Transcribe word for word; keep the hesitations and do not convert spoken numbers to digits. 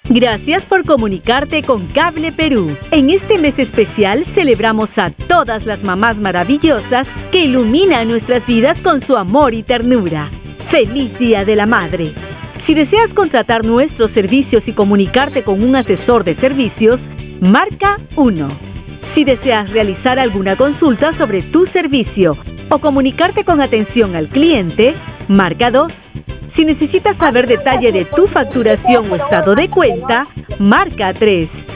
Gracias por comunicarte con Cable Perú. En este mes especial celebramos a todas las mamás maravillosas que iluminan nuestras vidas con su amor y ternura. ¡Feliz Día de la Madre! Si deseas contratar nuestros servicios y comunicarte con un asesor de servicios, marca uno. Si deseas realizar alguna consulta sobre tu servicio o comunicarte con atención al cliente, marca dos. Si necesitas saber detalle de tu facturación o estado de cuenta, marca tres.